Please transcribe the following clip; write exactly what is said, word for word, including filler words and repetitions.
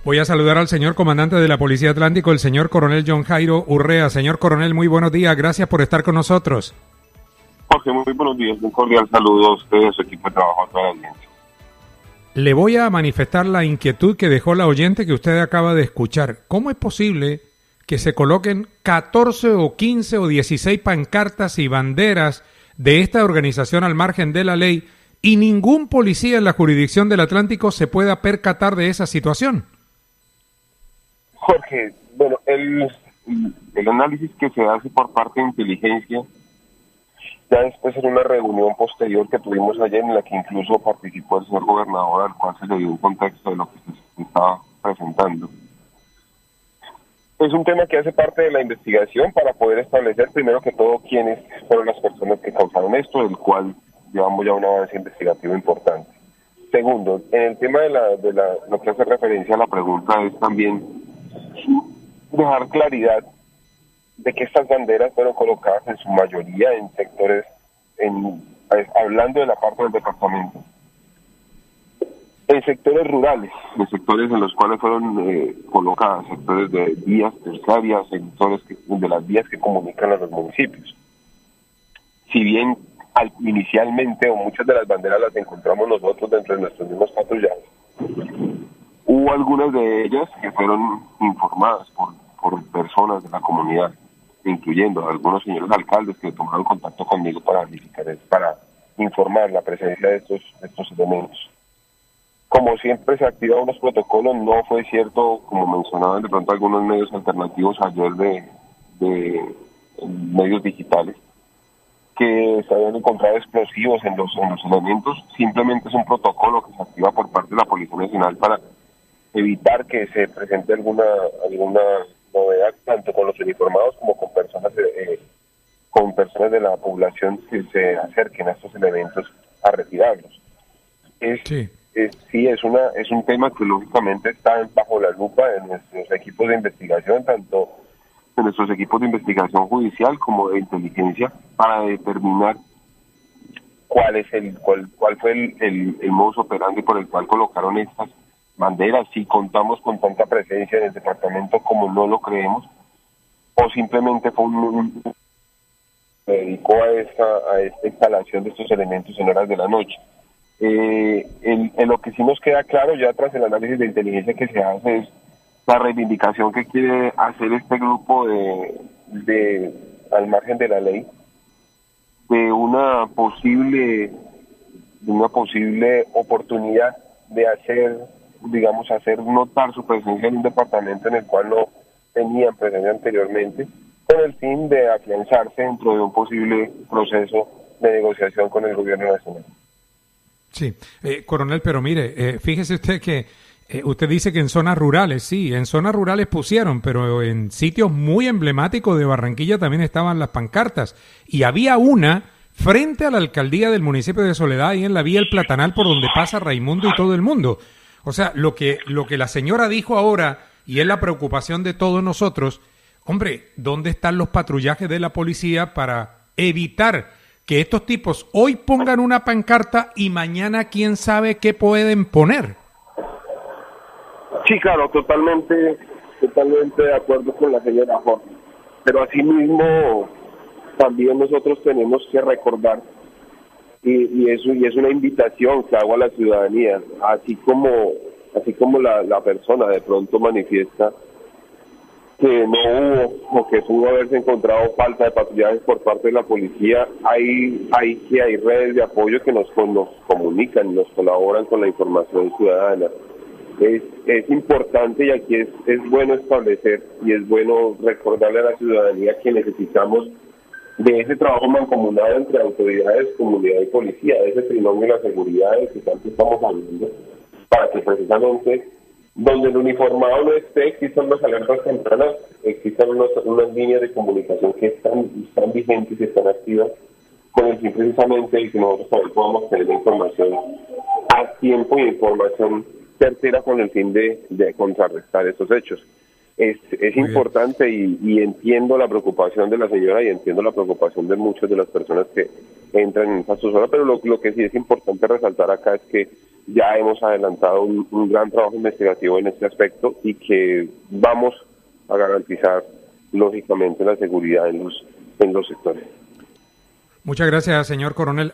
Voy a saludar al señor comandante de la Policía Atlántico, el señor coronel John Jairo Urrea. Señor coronel, muy buenos días, gracias por estar con nosotros. Jorge, muy buenos días, un cordial saludo a usted y a su equipo de trabajo, a toda la audiencia. Le voy a manifestar la inquietud que dejó la oyente que usted acaba de escuchar. ¿Cómo es posible que se coloquen catorce o quince o dieciséis pancartas y banderas de esta organización al margen de la ley y ningún policía en la jurisdicción del Atlántico se pueda percatar de esa situación? Jorge, bueno, el, el análisis que se hace por parte de inteligencia, ya después en una reunión posterior que tuvimos ayer en la que incluso participó el señor gobernador, al cual se le dio un contexto de lo que se estaba presentando. Es un tema que hace parte de la investigación para poder establecer primero que todo quiénes fueron las personas que causaron esto, del cual llevamos ya un avance investigativo importante. Segundo, en el tema de la de la lo que hace referencia a la pregunta es también dejar claridad de que estas banderas fueron colocadas en su mayoría en sectores, en hablando de la parte del departamento, en sectores rurales, en sectores en los cuales fueron eh, colocadas, sectores de vías terciarias, sectores que, de las vías que comunican a los municipios. Si bien al, inicialmente o muchas de las banderas las encontramos nosotros dentro de nuestros mismos patrullajes, hubo algunas de ellas que fueron informadas por, por personas de la comunidad, incluyendo a algunos señores alcaldes que tomaron contacto conmigo para verificar, para informar la presencia de estos, de estos elementos. Como siempre se activan unos protocolos, no fue cierto, como mencionaban de pronto algunos medios alternativos ayer de, de medios digitales, que se habían encontrado explosivos en los, en los elementos. Simplemente es un protocolo que se activa por parte de la Policía Nacional para evitar que se presente alguna alguna novedad, tanto con los uniformados como con personas eh, con personas de la población que se acerquen a estos elementos a retirarlos. Es, sí. Es, sí, es una es un tema que lógicamente está bajo la lupa de nuestros equipos de investigación, tanto de nuestros equipos de investigación judicial como de inteligencia, para determinar cuál es el cuál cuál fue el, el, el modus operandi por el cual colocaron estas banderas, si contamos con tanta presencia en el departamento como no lo creemos, o simplemente fue un, un se dedicó a esta a esta instalación de estos elementos en horas de la noche. Eh, en, en lo que sí nos queda claro ya tras el análisis de inteligencia que se hace es la reivindicación que quiere hacer este grupo de, de al margen de la ley de una posible de una posible oportunidad de hacer, digamos, hacer notar su presencia en un departamento en el cual no tenían presencia anteriormente, con el fin de afianzarse dentro de un posible proceso de negociación con el gobierno nacional. Sí, eh, coronel, pero mire, eh, fíjese usted que eh, usted dice que en zonas rurales, sí, en zonas rurales pusieron, pero en sitios muy emblemáticos de Barranquilla también estaban las pancartas, y había una frente a la alcaldía del municipio de Soledad, ahí en la vía El Platanal, por donde pasa Raimundo y todo el mundo. O sea, lo que, lo que la señora dijo ahora, y es la preocupación de todos nosotros, hombre, ¿dónde están los patrullajes de la policía para evitar que estos tipos hoy pongan una pancarta y mañana quién sabe qué pueden poner? Sí, claro, totalmente, totalmente de acuerdo con la señora Jorge. Pero asimismo, también nosotros tenemos que recordar, y, y eso y es una invitación que hago a la ciudadanía, así como así como la, la persona de pronto manifiesta que no hubo o que pudo haberse encontrado falta de patrullajes por parte de la policía, hay hay que hay redes de apoyo que nos, nos comunican, nos colaboran con la información ciudadana. Es es importante, y aquí es es bueno establecer y es bueno recordarle a la ciudadanía que necesitamos de ese trabajo mancomunado entre autoridades, comunidad y policía, de ese trinomio de la seguridad del que tanto estamos hablando, para que precisamente donde el uniformado no esté, existan unas alertas tempranas, existan unas, unas líneas de comunicación que están, están vigentes y están activas, con el fin precisamente de que nosotros también podamos tener información a tiempo y información certera con el fin de, de contrarrestar estos hechos. Es, es importante y, y entiendo la preocupación de la señora y entiendo la preocupación de muchas de las personas que entran en esa zona, pero lo, lo que sí es importante resaltar acá es que ya hemos adelantado un, un gran trabajo investigativo en este aspecto y que vamos a garantizar lógicamente la seguridad en los en los sectores. Muchas gracias, señor coronel.